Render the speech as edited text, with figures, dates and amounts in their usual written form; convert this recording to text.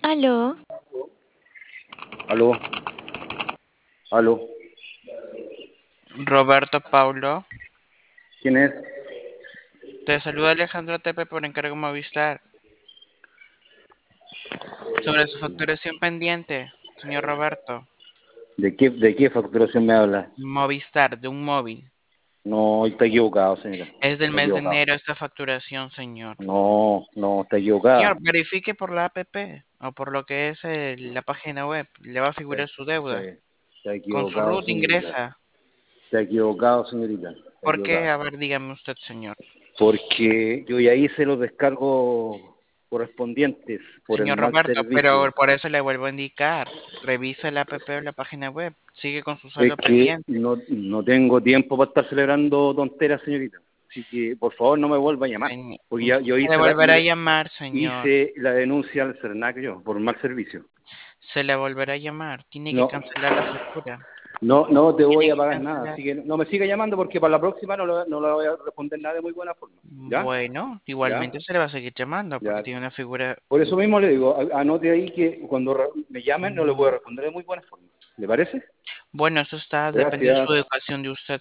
Aló, Aló, aló, Roberto Paulo, ¿quién es? te saluda Alejandro Tepe por encargo Movistar. Sobre su facturación pendiente, señor Roberto. ¿De qué facturación me habla? Movistar, de un móvil. No, está equivocado, señora. Es del Está mes de equivocado. enero esta facturación, señor. No, no, está Señor, equivocada. verifique por la app o por lo que es la página web. Le va a Está, figurar su deuda. está Con su equivocado, RUT señorita. ingresa. Está equivocado, señorita. Está ¿Por qué? equivocado. A ver, dígame usted, señor. Porque yo ya hice los descargos correspondientes por el Señor mal Roberto, pero servicio. por eso le vuelvo a indicar. Revise la app o la página web. Sigue con su Es saldo que pendiente. no tengo tiempo para estar celebrando tonteras, señorita. Así que, por favor, no me vuelva a llamar. Porque ya, Usted yo se le hice volverá a llamar, señor. hice la denuncia al CERNAC yo, por mal servicio. Se le volverá a llamar. Tiene que No, cancelar la factura. no te voy Tiene a que pagar nada, cancelar. así que no me siga llamando porque para la próxima no le voy a responder nada de muy buena forma. ¿Ya? Bueno, ¿Ya? igualmente se le va a seguir llamando porque ¿Ya? tiene una figura. Por eso mismo le digo, anote ahí que cuando me llamen no le voy a Mm, responder de muy buena forma. ¿Le parece? Bueno, eso está dependiendo de su Gracias. educación de usted,